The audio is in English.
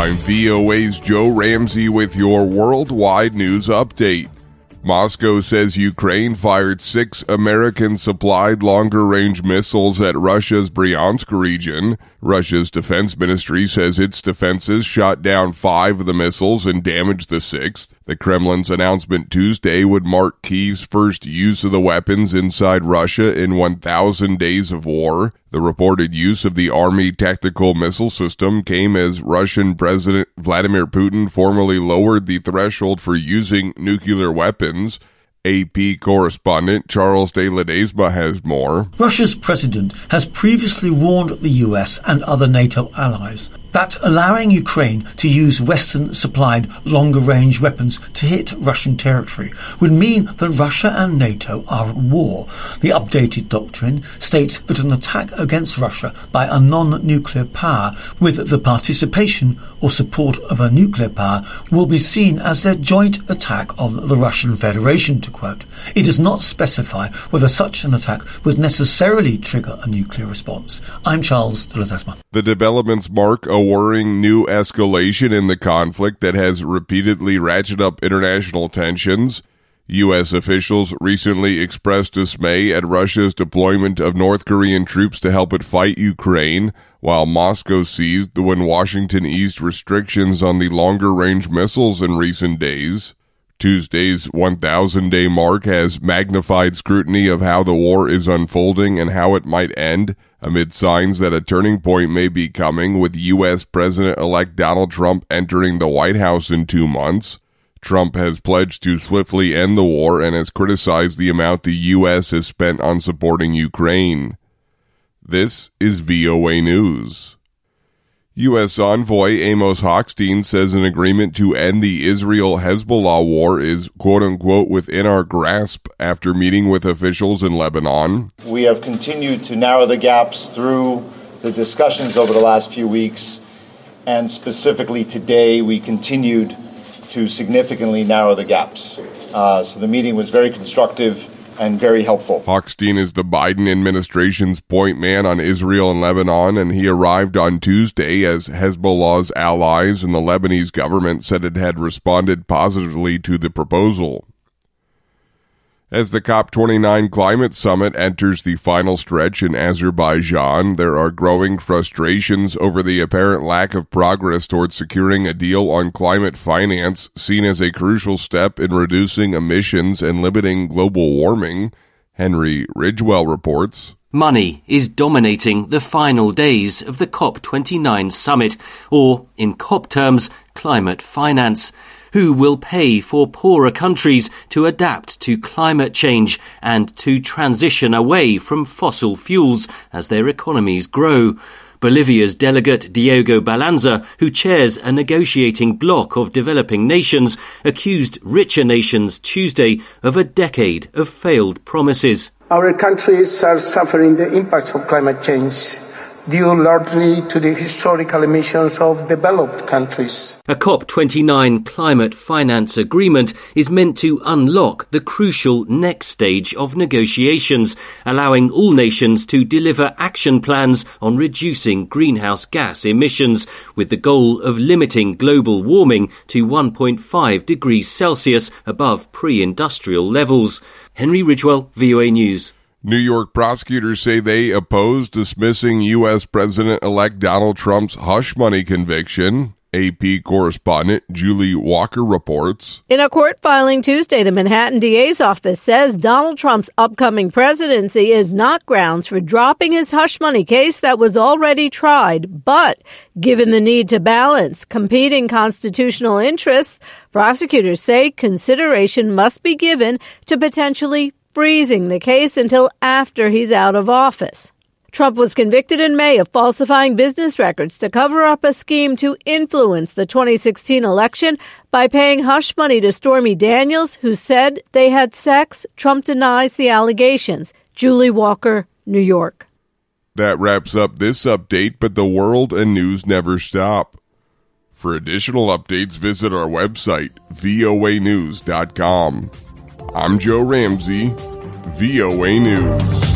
I'm VOA's Joe Ramsey with your worldwide news update. Moscow says Ukraine fired 6 American-supplied longer-range missiles at Russia's Bryansk region. Russia's defense ministry says its defenses shot down 5 of the missiles and damaged the 6th. The Kremlin's announcement Tuesday would mark Kyiv's first use of the weapons inside Russia in 1,000 days of war. The reported use of the Army tactical missile system came as Russian President Vladimir Putin formally lowered the threshold for using nuclear weapons. AP correspondent Charles de Ledesma has more. Russia's president has previously warned the US and other NATO allies that allowing Ukraine to use Western-supplied longer-range weapons to hit Russian territory would mean that Russia and NATO are at war. The updated doctrine states that an attack against Russia by a non-nuclear power with the participation or support of a nuclear power will be seen as their joint attack of the Russian Federation, to quote. It does not specify whether such an attack would necessarily trigger a nuclear response. I'm Charles de Ledesma. The developments mark a worrying new escalation in the conflict that has repeatedly ratcheted up international tensions. U.S. officials recently expressed dismay at Russia's deployment of North Korean troops to help it fight Ukraine, while Moscow seized when Washington eased restrictions on the longer-range missiles in recent days. Tuesday's 1,000-day mark has magnified scrutiny of how the war is unfolding and how it might end, amid signs that a turning point may be coming with U.S. President-elect Donald Trump entering the White House in 2 months. Trump has pledged to swiftly end the war and has criticized the amount the U.S. has spent on supporting Ukraine. This is VOA News. U.S. envoy Amos Hochstein says an agreement to end the Israel-Hezbollah war is, quote-unquote, within our grasp after meeting with officials in Lebanon. We have continued to narrow the gaps through the discussions over the last few weeks, and specifically today we continued to significantly narrow the gaps. So the meeting was very constructive and very helpful. Hochstein is the Biden administration's point man on Israel and Lebanon, and he arrived on Tuesday as Hezbollah's allies and the Lebanese government said it had responded positively to the proposal. As the COP29 climate summit enters the final stretch in Azerbaijan, there are growing frustrations over the apparent lack of progress towards securing a deal on climate finance, seen as a crucial step in reducing emissions and limiting global warming. Henry Ridgewell reports. Money is dominating the final days of the COP29 summit, or, in COP terms, climate finance. Who will pay for poorer countries to adapt to climate change and to transition away from fossil fuels as their economies grow? Bolivia's delegate Diego Balanza, who chairs a negotiating bloc of developing nations, accused richer nations Tuesday of a decade of failed promises. Our countries are suffering the impacts of climate change, due largely to the historical emissions of developed countries. A COP29 climate finance agreement is meant to unlock the crucial next stage of negotiations, allowing all nations to deliver action plans on reducing greenhouse gas emissions, with the goal of limiting global warming to 1.5 degrees Celsius above pre-industrial levels. Henry Ridgewell, VOA News. New York prosecutors say they oppose dismissing U.S. President-elect Donald Trump's hush money conviction. AP correspondent Julie Walker reports. In a court filing Tuesday, the Manhattan DA's office says Donald Trump's upcoming presidency is not grounds for dropping his hush money case that was already tried. But given the need to balance competing constitutional interests, prosecutors say consideration must be given to potentially freezing the case until after he's out of office. Trump was convicted in May of falsifying business records to cover up a scheme to influence the 2016 election by paying hush money to Stormy Daniels, who said they had sex. Trump denies the allegations. Julie Walker, New York. That wraps up this update, but the world and news never stop. For additional updates, visit our website, voanews.com. I'm Joe Ramsey, VOA News.